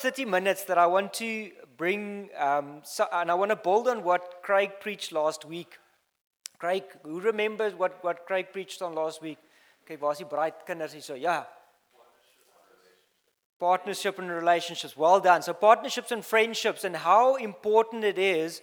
30 minutes that I want to bring, and I want to build on what Craig preached last week. Craig, who remembers what Craig preached on last week? Okay, waar is die bruidkinders hier so? Ja. Partnership and relationships. Well done. So partnerships and friendships, and how important it is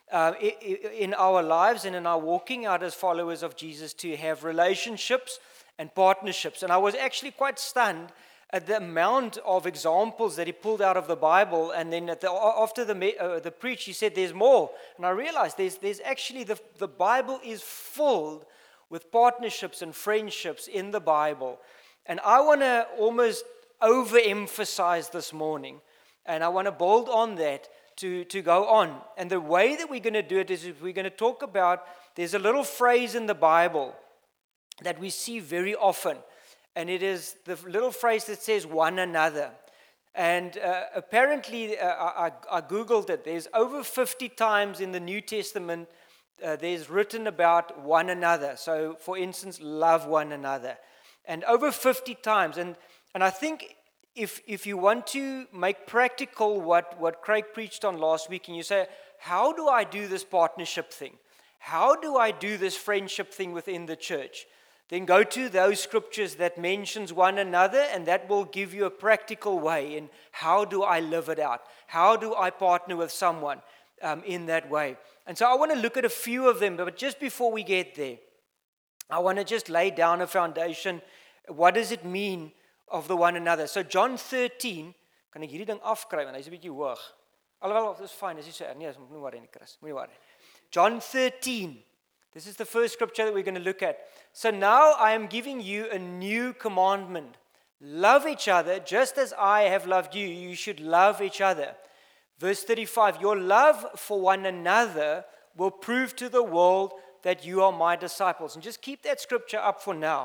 in our lives and in our walking out as followers of Jesus to have relationships and partnerships. And I was actually quite stunned at the amount of examples that he pulled out of the Bible. And then after the preach, he said, there's more. And I realized there's actually, the Bible is full with partnerships and friendships in the Bible. And I want to almost overemphasize this morning. And I want to build on that to go on. And the way that we're going to do it is we're going to talk about, there's a little phrase in the Bible that we see very often. And it is the little phrase that says one another. And apparently, I Googled it. There's over 50 times in the New Testament there's written about one another. So, for instance, love one another. And over 50 times. And I think if you want to make practical what Craig preached on last week, and you say, how do I do this partnership thing? How do I do this friendship thing within the church? Then go to those scriptures that mentions one another, and that will give you a practical way in how do I live it out? How do I partner with someone in that way? And so I want to look at a few of them, but just before we get there, I want to just lay down a foundation. What does it mean of the one another? So John 13, kan ek hierdie ding afkry want hy's 'n bietjie hoog. Alhoewel, dis fyn, as jy sê, nee, moenie worry nie, Chris, moenie worry. John 13. This is the first scripture that we're going to look at. So now I am giving you a new commandment. Love each other just as I have loved you. You should love each other. Verse 35, your love for one another will prove to the world that you are my disciples. And just keep that scripture up for now.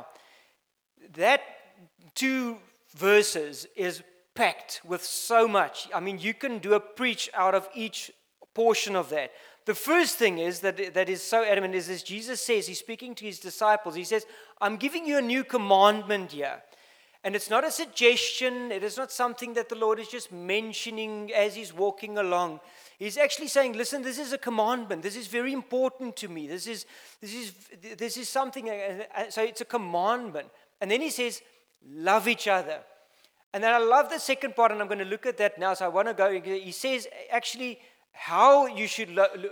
That 2 verses is packed with so much. I mean, you can do a preach out of each portion of that. The first thing is that is so adamant is this. Jesus says, he's speaking to his disciples. He says, I'm giving you a new commandment here. And it's not a suggestion. It is not something that the Lord is just mentioning as he's walking along. He's actually saying, listen, this is a commandment. This is very important to me. This is something. So it's a commandment. And then he says, love each other. And then I love the second part, and I'm going to look at that now. So I want to go. He says, actually, how you should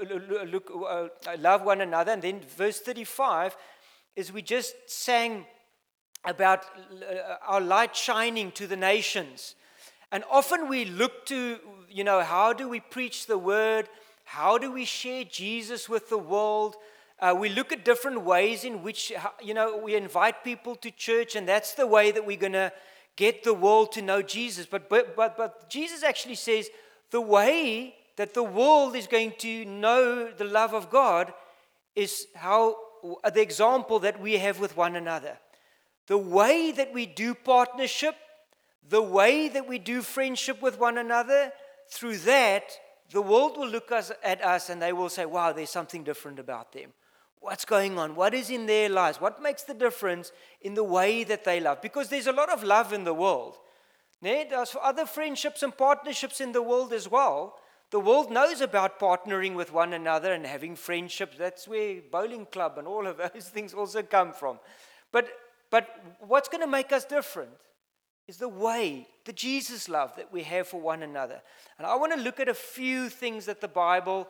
love one another. And then verse 35 is we just sang about our light shining to the nations. And often we look to, how do we preach the word? How do we share Jesus with the world? We look at different ways in which, we invite people to church, and that's the way that we're going to get the world to know Jesus. But Jesus actually says the way that the world is going to know the love of God is how the example that we have with one another. The way that we do partnership, the way that we do friendship with one another, through that, the world will look at us and they will say, wow, there's something different about them. What's going on? What is in their lives? What makes the difference in the way that they love? Because there's a lot of love in the world. There's other friendships and partnerships in the world as well. The world knows about partnering with one another and having friendships. That's where bowling club and all of those things also come from. But what's going to make us different is the way, the Jesus love that we have for one another. And I want to look at a few things that the Bible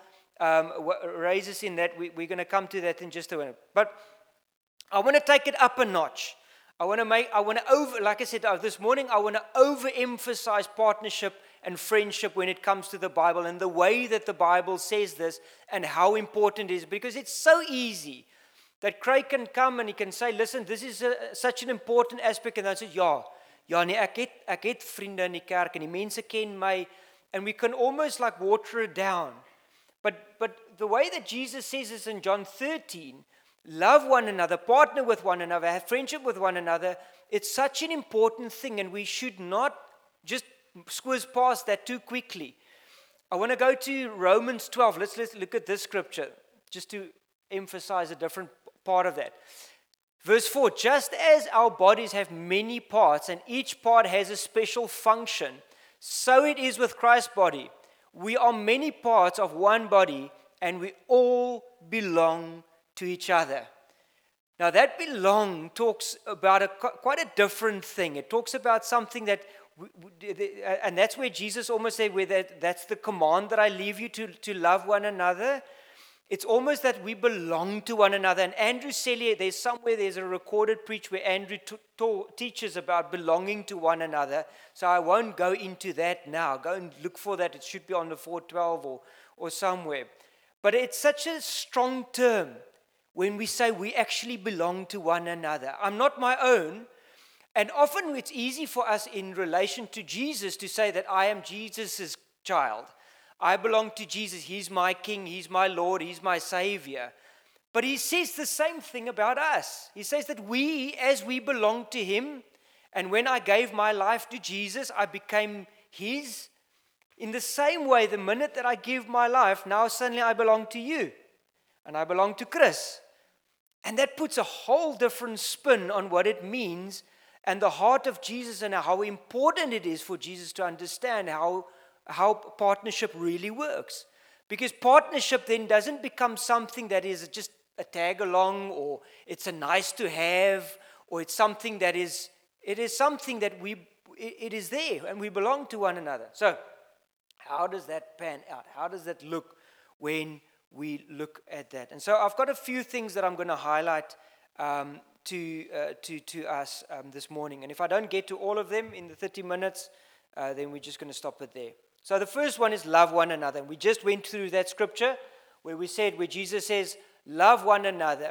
raises in that. We're going to come to that in just a minute. But I want to take it up a notch. Like I said this morning, I want to overemphasize partnership and friendship when it comes to the Bible and the way that the Bible says this and how important it is. Because it's so easy that Craig can come and he can say, listen, this is such an important aspect. And I say, nee, ek het vriende in die kerk en die mense ken my. And we can almost like water it down. But the way that Jesus says this in John 13, love one another, partner with one another, have friendship with one another, it's such an important thing, and we should not just squeeze past that too quickly. I want to go to Romans 12. Let's look at this scripture, just to emphasize a different part of that. Verse 4, just as our bodies have many parts, and each part has a special function, So it is with Christ's body. We are many parts of one body, and we all belong to each other. Now that belong talks about quite a different thing. It talks about something that, and that's where Jesus almost said, that's the command that I leave you to love one another. It's almost that we belong to one another. And Andrew Sellier, there's a recorded preach where Andrew teaches about belonging to one another. So I won't go into that now. Go and look for that. It should be on the 412 or somewhere. But it's such a strong term when we say we actually belong to one another. I'm not my own. And often it's easy for us in relation to Jesus to say that I am Jesus' child. I belong to Jesus. He's my King. He's my Lord. He's my Savior. But he says the same thing about us. He says that as we belong to him, and when I gave my life to Jesus, I became his. In the same way, the minute that I give my life, now suddenly I belong to you. And I belong to Chris. And that puts a whole different spin on what it means and the heart of Jesus and how important it is for Jesus to understand how partnership really works. Because partnership then doesn't become something that is just a tag along, or it's a nice to have, or it's something that is, it is something that it is there and we belong to one another. So how does that pan out? How does that look when we look at that? And so I've got a few things that I'm going to highlight to us this morning. And if I don't get to all of them in the 30 minutes, then we're just going to stop it there. So the first one is love one another. And we just went through that scripture where Jesus says, love one another.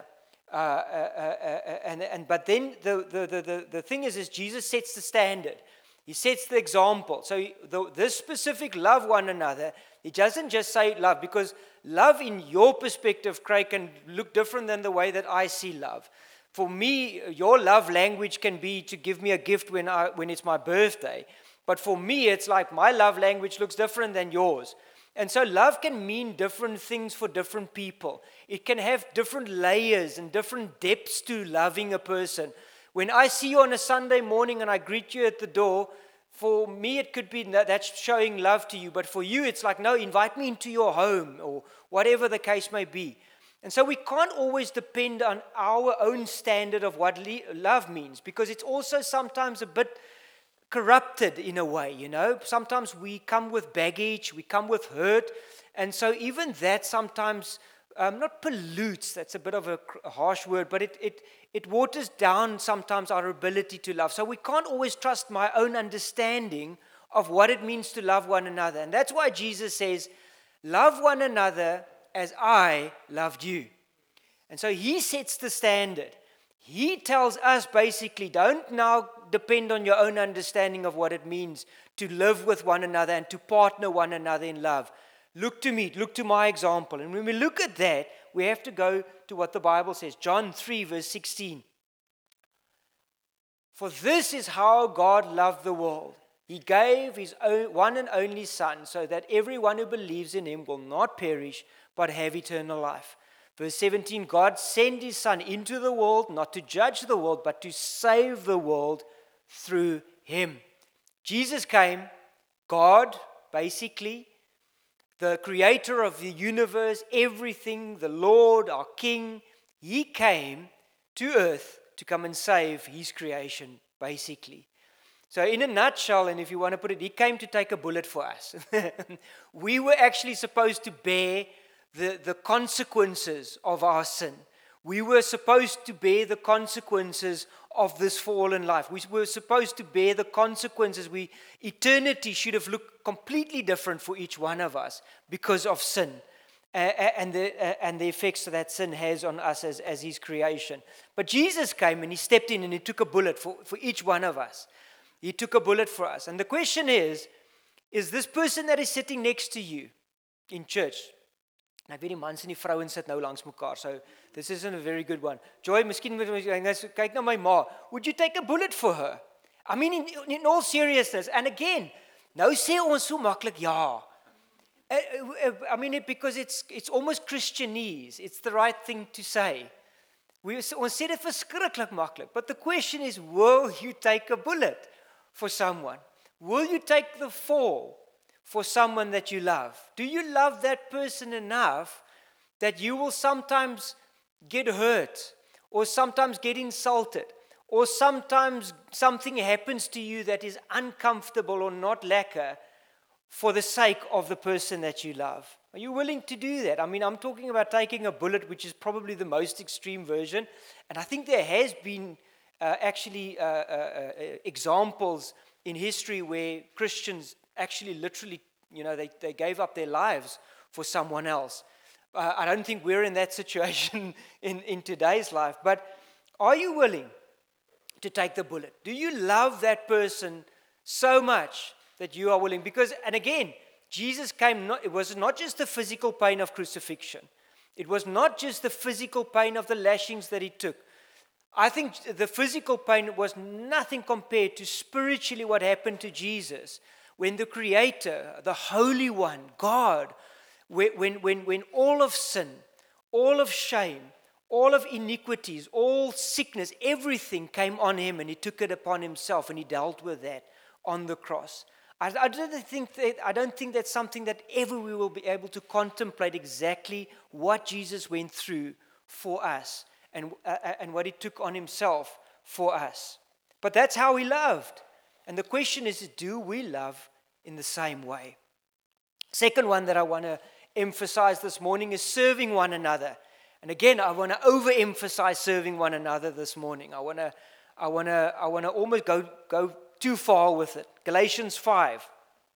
But then the thing is Jesus sets the standard. He sets the example. So this specific love one another, he doesn't just say love, because love in your perspective, Craig, can look different than the way that I see love. For me, your love language can be to give me a gift when it's my birthday. But for me, it's like my love language looks different than yours. And so love can mean different things for different people. It can have different layers and different depths to loving a person. When I see you on a Sunday morning and I greet you at the door, for me it could be that's showing love to you. But for you, it's like, no, invite me into your home, or whatever the case may be. And so we can't always depend on our own standard of what love means, because it's also sometimes a bit corrupted in a way, Sometimes we come with baggage, we come with hurt, and so even that sometimes not pollutes, that's a bit of a harsh word, but it waters down sometimes our ability to love. So we can't always trust my own understanding of what it means to love one another. And that's why Jesus says, love one another as I loved you. And so he sets the standard. He tells us basically, don't now depend on your own understanding of what it means to live with one another and to partner one another in love. Look to me, look to my example. And when we look at that, we have to go to what the Bible says. John 3, verse 16. For this is how God loved the world. He gave his one and only Son, so that everyone who believes in him will not perish, but have eternal life. Verse 17, God sent his Son into the world, not to judge the world, but to save the world through him. Jesus came, God, basically, the creator of the universe, everything, the Lord, our King, he came to earth to come and save his creation, basically. So in a nutshell, and if you want to put it, he came to take a bullet for us. We were actually supposed to bear the consequences of our sin. We were supposed to bear the consequences of this fallen life. We were supposed to bear the consequences. Eternity should have looked completely different for each one of us because of sin and the effects that sin has on us as his creation. But Jesus came and he stepped in and he took a bullet for each one of us. He took a bullet for us. And the question is this person that is sitting next to you in church, ek weet die mans en die vrouens sit nou langs mekaar, so this isn't a very good one. Joy, miskien moet ons kyk na my ma. Would you take a bullet for her? I mean, in all seriousness. And again, nou sê ons so maklik ja. I mean, because it's almost Christianese. It's the right thing to say. Ons sê dit verskriklik maklik. But the question is, will you take a bullet for someone? Will you take the fall for someone that you love? Do you love that person enough that you will sometimes get hurt, or sometimes get insulted, or sometimes something happens to you that is uncomfortable or not lekker for the sake of the person that you love? Are you willing to do that? I mean, I'm talking about taking a bullet, which is probably the most extreme version. And I think there has been examples in history where Christians actually literally, they gave up their lives for someone else. I don't think we're in that situation in today's life. But are you willing to take the bullet? Do you love that person so much that you are willing? Because, and again, Jesus came, it was not just the physical pain of crucifixion. It was not just the physical pain of the lashings that he took. I think the physical pain was nothing compared to spiritually what happened to Jesus when the Creator, the Holy One, God, when all of sin, all of shame, all of iniquities, all sickness, everything came on him, and he took it upon himself, and he dealt with that on the cross. I don't think that's something that ever we will be able to contemplate exactly what Jesus went through for us and what he took on himself for us. But that's how he loved. And the question is, do we love in the same way? Second one that I want to emphasize this morning is serving one another. And again, I want to overemphasize serving one another this morning. I want to almost go too far with it. Galatians 5.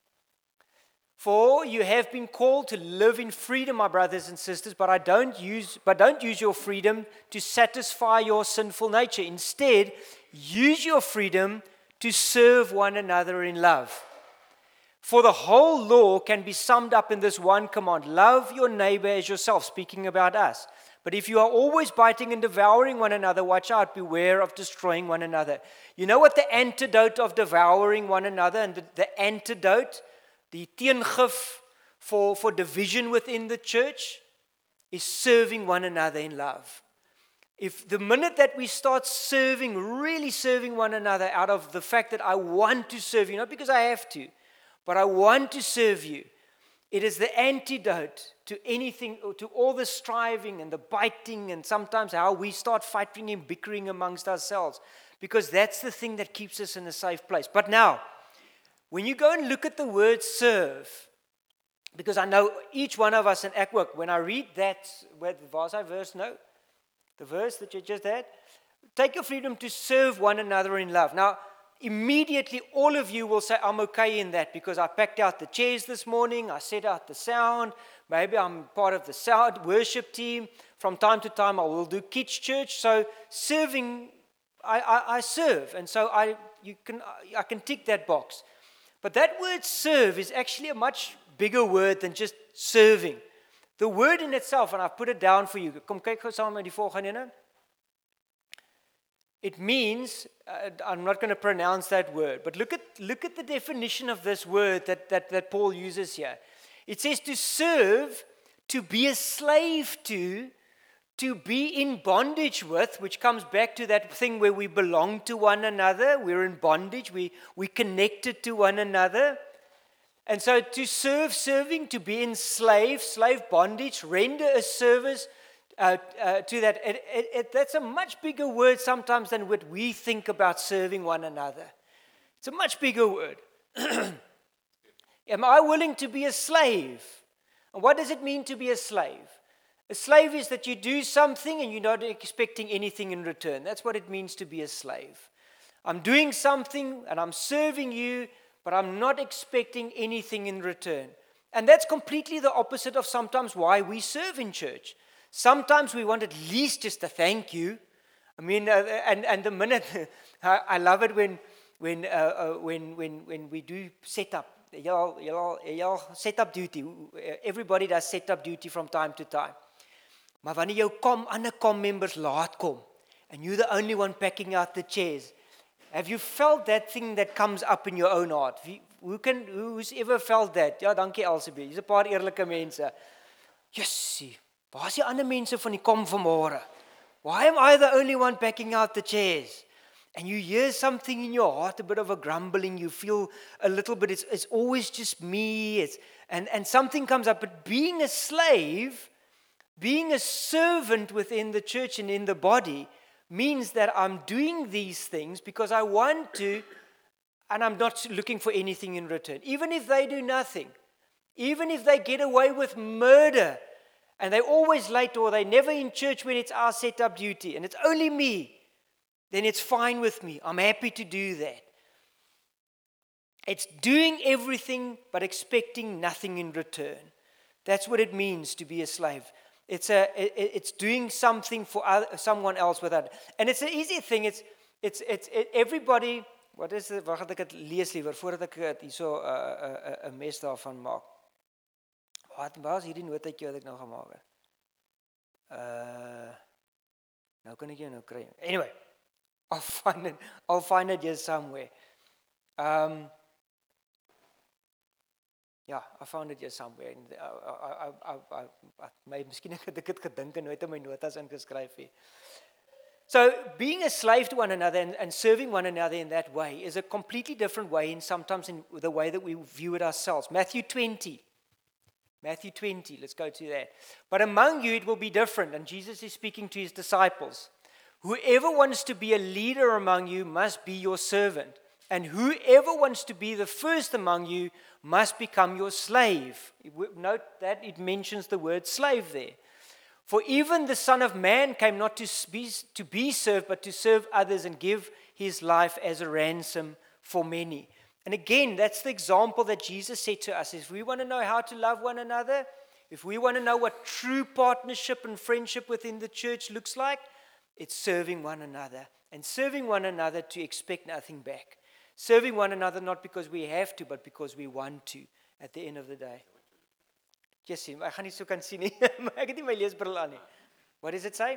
For you have been called to live in freedom, my brothers and sisters, but don't use your freedom to satisfy your sinful nature. Instead, use your freedom to serve one another in love. For the whole law can be summed up in this one command: love your neighbor as yourself, speaking about us. But if you are always biting and devouring one another, watch out, beware of destroying one another. You know what the antidote of devouring one another, and the antidote, the teengif for division within the church, is serving one another in love. If the minute that we start really serving one another out of the fact that I want to serve you, not because I have to, but I want to serve you, it is the antidote to anything, to all the striving and the biting, and sometimes how we start fighting and bickering amongst ourselves, because that's the thing that keeps us in a safe place. But now, when you go and look at the word serve, because I know each one of us in Ekwork, when I read that, the verse that you just had, take your freedom to serve one another in love. Now, immediately all of you will say, I'm okay in that because I packed out the chairs this morning, I set out the sound, maybe I'm part of the sound worship team. From time to time I will do kids church. So serving, I serve, and so I can tick that box. But that word serve is actually a much bigger word than just serving. The word in itself, and I've put it down for you. Kom kyk gou saam met die volgende ene. It means, I'm not going to pronounce that word, but look at the definition of this word that Paul uses here. It says to serve, to be a slave to be in bondage with, which comes back to that thing where we belong to one another, we're in bondage, we're connected to one another. And so to serving, to be in slave bondage, render a service to that. That's a much bigger word sometimes than what we think about serving one another. It's a much bigger word. Am I willing to be a slave? And what does it mean to be a slave? A slave is that you do something and you're not expecting anything in return. That's what it means to be a slave. I'm doing something and I'm serving you, but I'm not expecting anything in return. And that's completely the opposite of sometimes why we serve in church. Sometimes we want at least just a thank you. I mean, and the minute I love it when we do set up. Y'all set up duty. Everybody does set up duty from time to time. Maar wanneer jou ander members laat kom, and you're the only one packing out the chairs, have you felt that thing that comes up in your own heart? Who's ever felt that? Ja, dankie Elsabie. Hier's 'n paar eerlike mense. Jessie. Waar is die ander mense van die kom vanmôre? Why am I the only one packing out the chairs? and you hear something in your heart, a bit of a grumbling, you feel a little bit, it's always just me, and something comes up. But being a slave, being a servant within the church and in the body, means that I'm doing these things because I want to, and I'm not looking for anything in return. Even if they do nothing, even if they get away with murder, and they're always late, or they're never in church when it's our set up duty, and it's only me, then it's fine with me. I'm happy to do that. It's doing everything but expecting nothing in return. That's what it means to be a slave. It's doing something for someone else without. And it's an easy thing. It's everybody. Wat is dit? Wag, ek het lees liewer voordat ek dit hierso 'n mes daarvan maak. Waar is hierdie notaatjie wat ek nou gemaak het? Nou kan ek jou nou kry. Anyway, I'll find it just somewhere. Ja, I found it just somewhere. Miskien het ek dit gedink en nooit in my notas ingeskryf nie. So being a slave to one another and serving one another in that way is a completely different way, and sometimes in the way that we view it ourselves. Matthew 20, let's go to that. But among you it will be different, and Jesus is speaking to his disciples. Whoever wants to be a leader among you must be your servant, and whoever wants to be the first among you must become your slave. Note that it mentions the word slave there. For even the Son of Man came not to be served, but to serve others and give his life as a ransom for many. And again, that's the example that Jesus said to us. If we want to know how to love one another, if we want to know what true partnership and friendship within the church looks like, it's serving one another. And serving one another to expect nothing back. Serving one another not because we have to, but because we want to at the end of the day. Yes, ek gaan nie so kan sien nie. Ek het nie my leesbril aan nie. What does it say?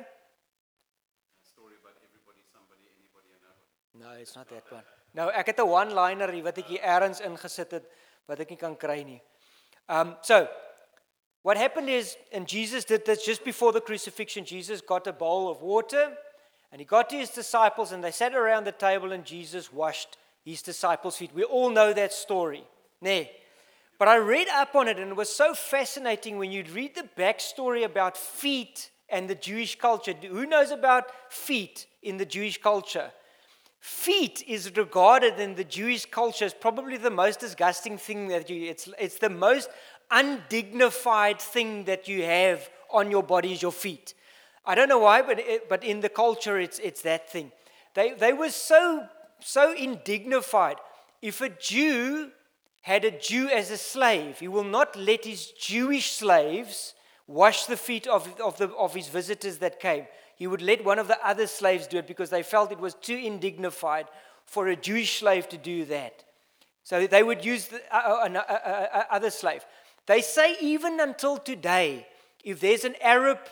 A story about everybody, somebody, anybody, and nobody. No, it's not that one. Nou, ek het 'n one-liner hier wat ek hier ergens ingesit het wat ek nie kan kry nie. So, what happened is, and Jesus did this just before the crucifixion, Jesus got a bowl of water, and he got to his disciples, and they sat around the table, and Jesus washed his disciples' feet. We all know that story. Nee. But I read up on it, and it was so fascinating when you read the backstory about feet and the Jewish culture. Who knows about feet in the Jewish culture? Feet is regarded in the Jewish culture as probably the most disgusting thing that it's the most undignified thing that you have on your body is your feet. I don't know why, but in the culture it's that thing. They were so indignified. If a Jew had a Jew as a slave, he will not let his Jewish slaves wash the feet of his visitors that came. He would let one of the other slaves do it because they felt it was too indignified for a Jewish slave to do that. So they would use the other slave. They say even until today, if there's an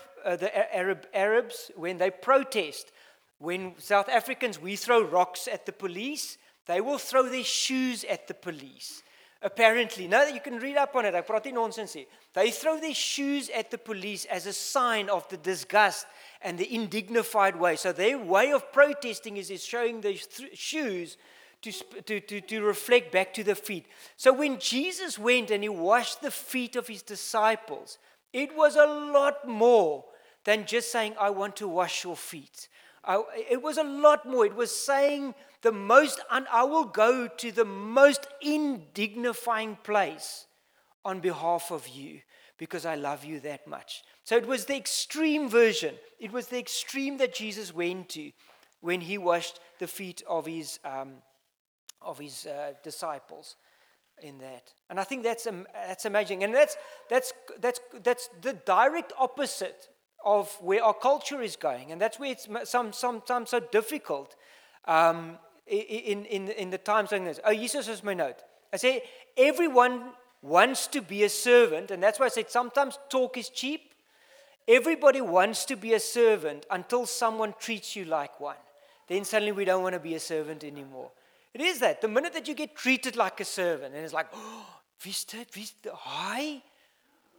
Arabs, when they protest, when South Africans, we throw rocks at the police, they will throw their shoes at the police. Apparently, now you can read up on it. I praat nie nonsense hier. They throw their shoes at the police as a sign of the disgust and the indignified way. So their way of protesting is showing their shoes to reflect back to the feet. So when Jesus went and he washed the feet of his disciples, it was a lot more than just saying, I want to wash your feet. It was a lot more. It was saying I will go to the most indignifying place on behalf of you because I love you that much. So it was the extreme version. It was the extreme that Jesus went to when he washed the feet of his disciples in that. And I think that's amazing. And that's the direct opposite of where our culture is going. And that's where it's sometimes so difficult in the times like this. Oh, Jesus is my note. I say everyone wants to be a servant, and that's why I said sometimes talk is cheap. Everybody wants to be a servant until someone treats you like one. Then suddenly we don't want to be a servant anymore. It is that. The minute that you get treated like a servant, and it's like, oh, wie is dit? Hi?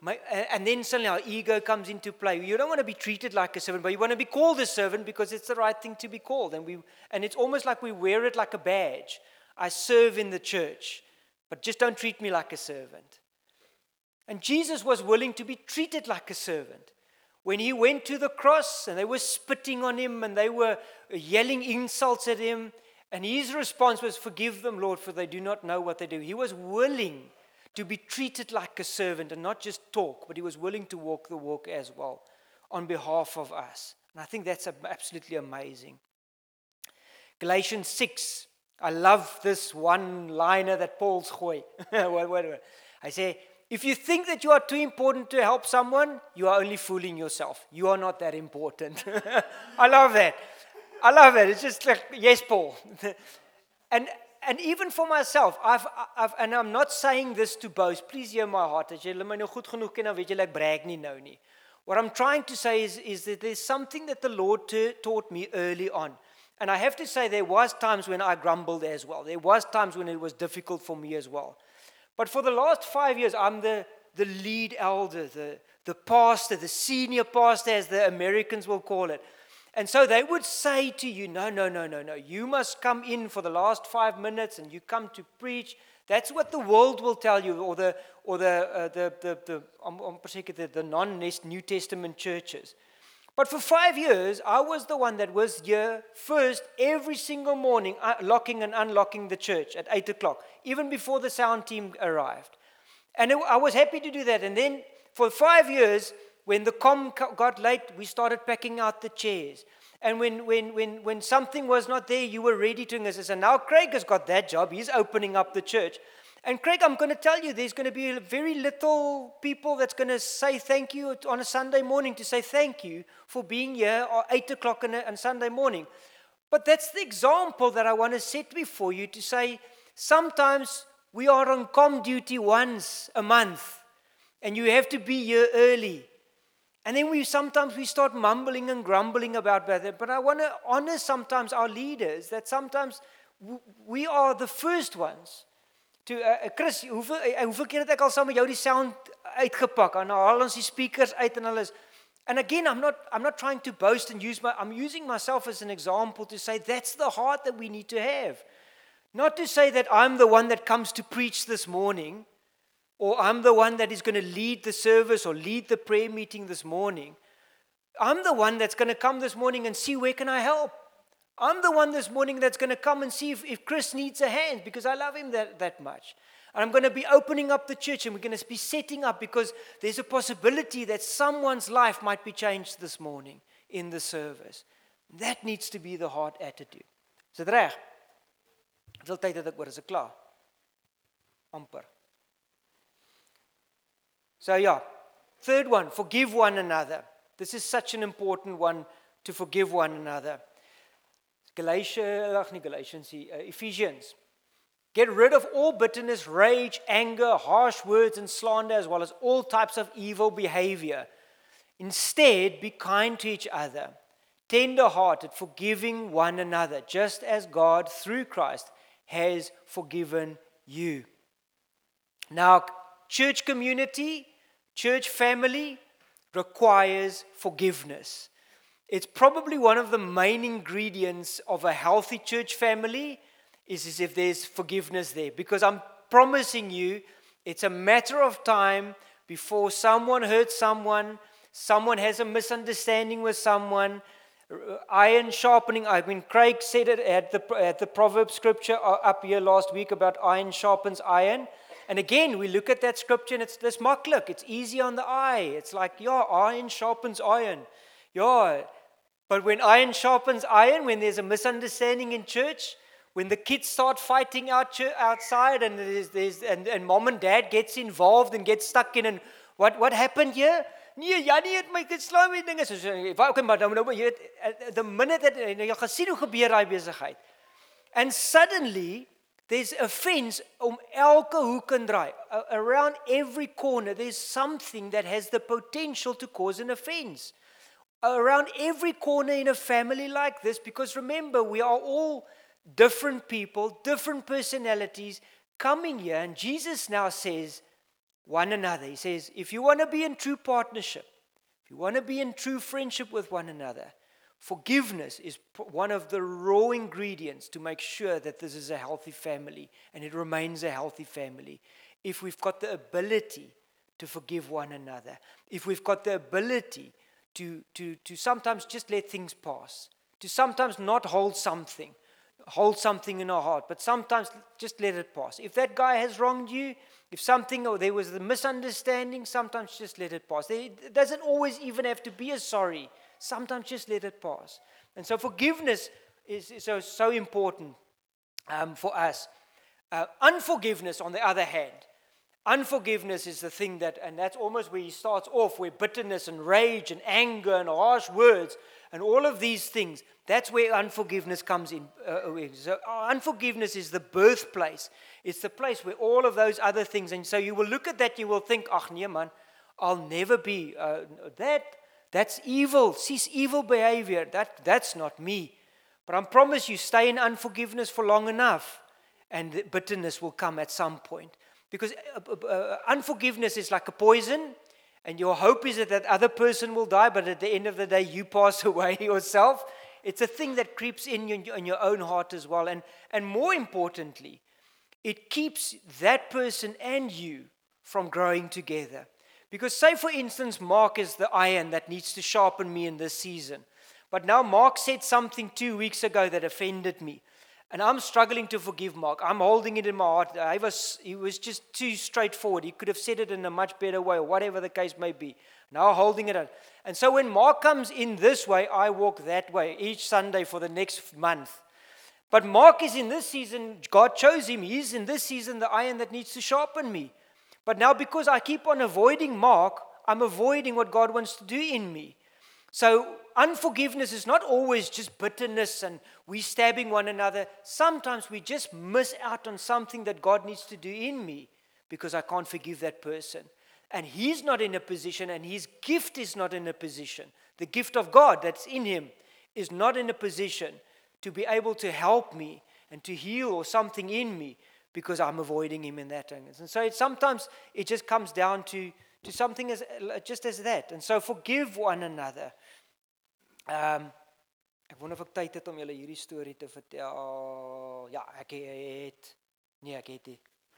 And then suddenly our ego comes into play. You don't want to be treated like a servant, but you want to be called a servant because it's the right thing to be called. And it's almost like we wear it like a badge. I serve in the church, but just don't treat me like a servant. And Jesus was willing to be treated like a servant. When he went to the cross and they were spitting on him and they were yelling insults at him, and his response was, "Forgive them, Lord, for they do not know what they do." He was willing to be treated like a servant and not just talk, but he was willing to walk the walk as well on behalf of us. And I think that's absolutely amazing. Galatians 6. I love this one-liner that Paul's gooi. I say, if you think that you are too important to help someone, you are only fooling yourself. You are not that important. I love that. I love it. It's just like, yes, Paul. And even for myself, and I'm not saying this to boast. Please hear my heart. As jy my nou goed genoeg ken, dan weet jy ek brag nie nou nie. What I'm trying to say is that there's something that the Lord taught me early on. And I have to say there was times when I grumbled as well. There was times when it was difficult for me as well. But for the last 5 years, I'm the lead elder, the pastor, the senior pastor, as the Americans will call it. And so they would say to you, no. You must come in for the last 5 minutes and you come to preach. That's what the world will tell you, or the non-New Testament churches. But for 5 years, I was the one that was here first every single morning, locking and unlocking the church at 8 o'clock, even before the sound team arrived. And I was happy to do that. And then for 5 years, when the comm got late, we started packing out the chairs. And when something was not there, you were ready to assist. And now Craig has got that job. He's opening up the church. And Craig, I'm going to tell you, there's going to be very little people that's going to say thank you on a Sunday morning, to say thank you for being here at 8 o'clock on Sunday morning. But that's the example that I want to set before you, to say sometimes we are on comm duty once a month and you have to be here early. And then sometimes we start mumbling and grumbling about that. But I want to honor sometimes our leaders, that sometimes we are the first ones. Chris, hoeveel keer het ek al saam met jou die sound uitgepak en haal ons die speakers uit en alles. And again, I'm not trying to boast and I'm using myself as an example to say that's the heart that we need to have. Not to say that I'm the one that comes to preach this morning, or I'm the one that is going to lead the service or lead the prayer meeting this morning. I'm the one that's going to come this morning and see where can I help. I'm the one this morning that's going to come and see if Chris needs a hand, because I love him that much. And I'm going to be opening up the church, and we're going to be setting up, because there's a possibility that someone's life might be changed this morning in the service. That needs to be the heart attitude. Is dit reg? Hoeveel tyd het ek oor? Is ek klaar? Amper. So third one, forgive one another. This is such an important one, to forgive one another. Ephesians. Get rid of all bitterness, rage, anger, harsh words, and slander, as well as all types of evil behavior. Instead, be kind to each other, tender-hearted, forgiving one another, just as God, through Christ, has forgiven you. Now, church community, church family requires forgiveness. It's probably one of the main ingredients of a healthy church family is if there's forgiveness there. Because I'm promising you, it's a matter of time before someone hurts someone has a misunderstanding with someone, iron sharpening. I mean, Craig said it at the Proverbs scripture up here last week about iron sharpens iron. And again, we look at that scripture and it's this maklik. It's easy on the eye. It's like, iron sharpens iron. But when iron sharpens iron, when there's a misunderstanding in church, when the kids start fighting outside and and mom and dad gets involved and gets stuck in, and what happened here? Nee, Jannie het my geslaan met dinge. Okay, maar nou jy weet, the minute that jy gaan sien hoe gebeur daai besigheid. And suddenly there's offense elke hoek en draai. Around every corner there's something that has the potential to cause an offense. Around every corner in a family like this, because remember, we are all different people, different personalities coming here, and Jesus now says, one another. He says, if you want to be in true partnership, if you want to be in true friendship with one another, forgiveness is one of the raw ingredients to make sure that this is a healthy family and it remains a healthy family. If we've got the ability to forgive one another, if we've got the ability to sometimes just let things pass, to sometimes not hold something in our heart, but sometimes just let it pass. If that guy has wronged you, if something or there was a misunderstanding, sometimes just let it pass. It doesn't always even have to be a sorry. Sometimes just let it pass. And so forgiveness is so important for us. Unforgiveness, on the other hand, unforgiveness is the thing and that's almost where he starts off, where bitterness and rage and anger and harsh words and all of these things, that's where unforgiveness comes in. So unforgiveness is the birthplace. It's the place where all of those other things, and so you will look at that, you will think, ach nee man, I'll never be that's evil. Cease evil behavior. That's not me. But I promise you, stay in unforgiveness for long enough, and the bitterness will come at some point. Because unforgiveness is like a poison, and your hope is that that other person will die, but at the end of the day, you pass away yourself. It's a thing that creeps in your own heart as well. And more importantly, it keeps that person and you from growing together. Because say, for instance, Mark is the iron that needs to sharpen me in this season. But now Mark said something 2 weeks ago that offended me. And I'm struggling to forgive Mark. I'm holding it in my heart. He was just too straightforward. He could have said it in a much better way, or whatever the case may be. Now holding it on. And so when Mark comes in this way, I walk that way each Sunday for the next month. But Mark is in this season, God chose him. He's in this season the iron that needs to sharpen me. But now because I keep on avoiding Mark, I'm avoiding what God wants to do in me. So unforgiveness is not always just bitterness and we stabbing one another. Sometimes we just miss out on something that God needs to do in me because I can't forgive that person. And he's not in a position, and his gift is not in a position. The gift of God that's in him is not in a position to be able to help me and to heal or something in me because I'm avoiding him in that angle. And so sometimes it just comes down to something as that. And so forgive one another. Ek wonder of ek tyd het om julle hierdie storie te vertel. Ja, ek het. Nee, ek het nie.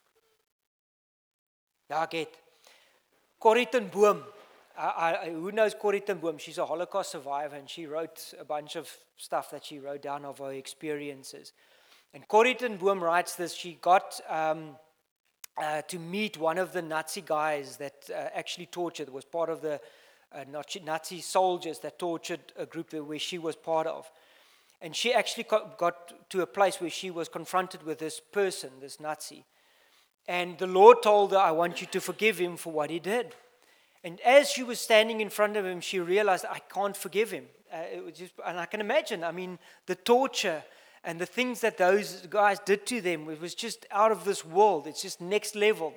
Ja, ek het. Corrie ten Boom. Who knows Corrie ten Boom? She's a Holocaust survivor, and she wrote a bunch of stuff that she wrote down of her experiences. And Corrie ten Boom writes this. She got to meet one of the Nazi guys that actually tortured, was part of the Nazi soldiers that tortured a group where she was part of. And she actually got to a place where she was confronted with this person, this Nazi. And the Lord told her, I want you to forgive him for what he did. And as she was standing in front of him, she realized, I can't forgive him. And I can imagine, the torture and the things that those guys did to them, it was just out of this world. It's just next level.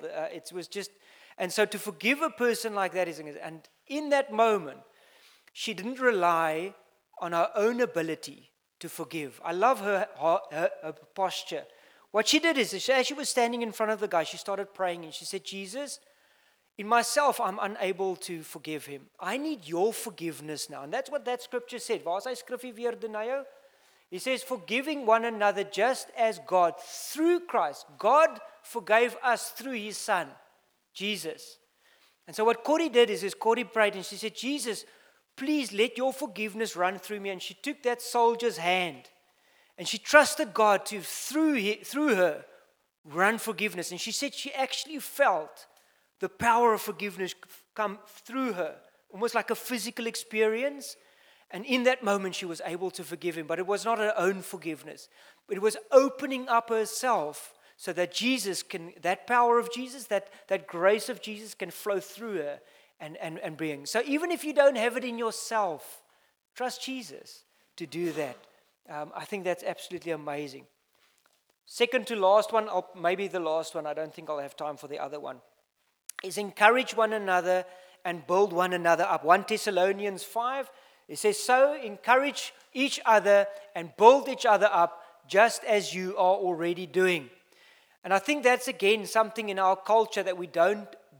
And so to forgive a person like that is, and in that moment, she didn't rely on her own ability to forgive. I love her posture. What she did is, as she was standing in front of the guy, she started praying and she said, Jesus, in myself, I'm unable to forgive him. I need your forgiveness now. And that's what that scripture said. Waar is hy skrifgie weer na jou? He says, forgiving one another just as God, through Christ, God forgave us through his son, Jesus. And so what Corrie did is Corrie prayed and she said, Jesus, please let your forgiveness run through me. And she took that soldier's hand and she trusted God to, through her, run forgiveness. And she said she actually felt the power of forgiveness come through her, almost like a physical experience. And in that moment, she was able to forgive him. But it was not her own forgiveness. But it was opening up herself so that Jesus can, that power of Jesus, that grace of Jesus can flow through her and bring. So even if you don't have it in yourself, trust Jesus to do that. I think that's absolutely amazing. Second to last one, or maybe the last one, I don't think I'll have time for the other one, is encourage one another and build one another up. 1 Thessalonians 5, it says, so encourage each other and build each other up just as you are already doing. And I think that's again something in our culture that we don't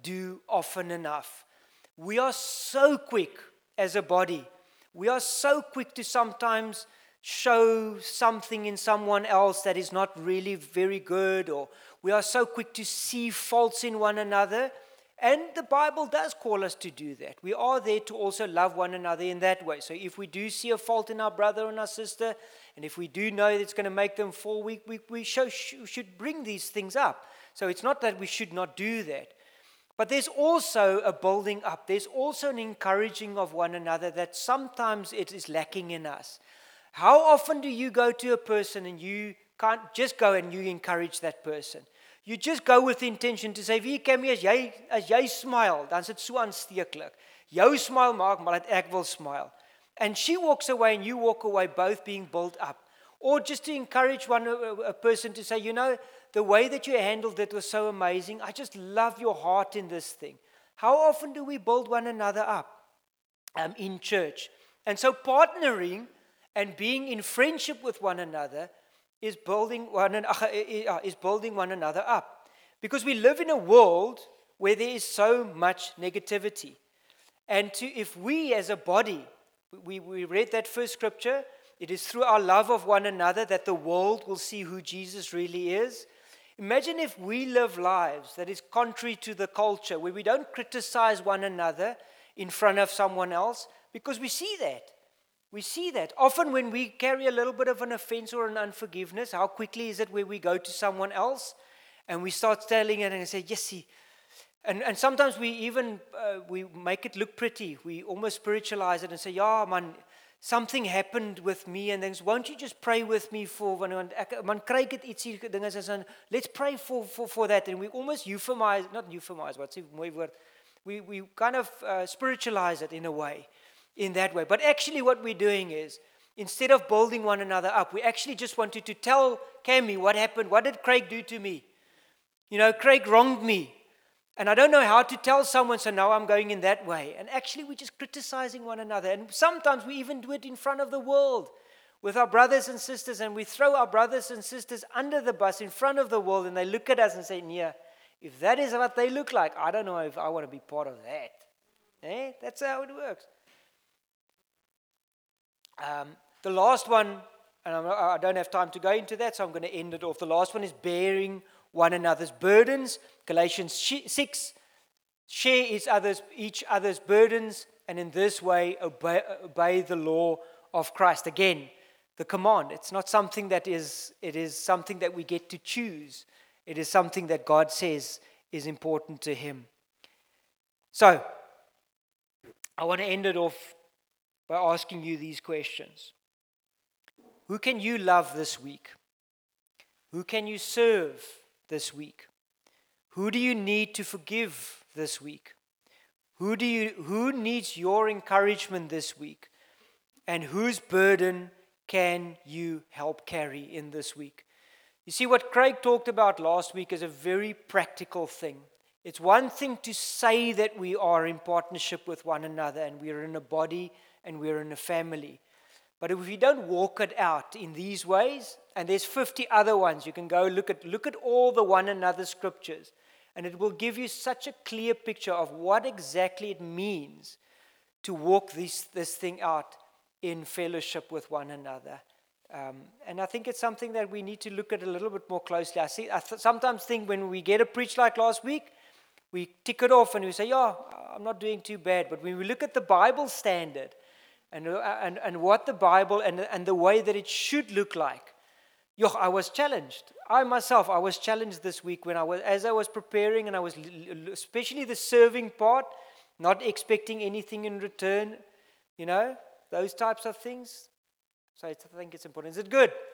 do often enough. We are so quick as a body. We are so quick to sometimes show something in someone else that is not really very good, or we are so quick to see faults in one another. And the Bible does call us to do that. We are there to also love one another in that way. So if we do see a fault in our brother and our sister, and if we do know that it's going to make them fall, we should bring these things up. So it's not that we should not do that. But there's also a building up. There's also an encouraging of one another that sometimes it is lacking in us. How often do you go to a person and you can't just go and you encourage that person? You just go with the intention to say, wie ken my, as jy smile, dan is dit so aansteeklik. Jou smile maak, maar dat ek wil smile. And she walks away and you walk away, both being built up. Or just to encourage a person to say, the way that you handled it was so amazing. I just love your heart in this thing. How often do we build one another up in church? And so partnering and being in friendship with one another is building one another up. Because we live in a world where there is so much negativity. And if we as a body, we read that first scripture, it is through our love of one another that the world will see who Jesus really is. Imagine if we live lives that is contrary to the culture, where we don't criticize one another in front of someone else, because we see that. We see that. Often when we carry a little bit of an offense or an unforgiveness, how quickly is it where we go to someone else and we start telling it and say, yes, see. And sometimes we even we make it look pretty. We almost spiritualize it and say, yeah, man, something happened with me, and then won't you just pray with me for, man kry ek ietsie dinge as let's pray for that. And we almost not euphemize, what's the mooi word? We kind of spiritualize it in a way. In that way. But actually what we're doing is, instead of building one another up, we actually just wanted to tell Cammy what happened. What did Craig do to me? Craig wronged me. And I don't know how to tell someone, so now I'm going in that way. And actually we're just criticizing one another. And sometimes we even do it in front of the world with our brothers and sisters, and we throw our brothers and sisters under the bus in front of the world, and they look at us and say, yeah, if that is what they look like, I don't know if I want to be part of that. That's how it works. The last one, and I don't have time to go into that, so I'm going to end it off. The last one is bearing one another's burdens. Galatians 6, share each other's burdens, and in this way obey the law of Christ. Again, the command. It's not something it is something that we get to choose. It is something that God says is important to Him. So, I want to end it off by asking you these questions. Who can you love this week? Who can you serve this week? Who do you need to forgive this week? Who needs your encouragement this week? And whose burden can you help carry in this week? You see, what Craig talked about last week is a very practical thing. It's one thing to say that we are in partnership with one another and we are in a body and we're in a family. But if we don't walk it out in these ways, and there's 50 other ones, you can go look at all the one another scriptures, and it will give you such a clear picture of what exactly it means to walk this thing out in fellowship with one another. And I think it's something that we need to look at a little bit more closely. I sometimes think when we get a preach like last week, we tick it off and we say, yeah, I'm not doing too bad. But when we look at the Bible standard, and what the Bible and the way that it should look like. I was challenged. I was challenged this week as I was preparing, and I was especially the serving part, not expecting anything in return, those types of things. So I think it's important. Is it good?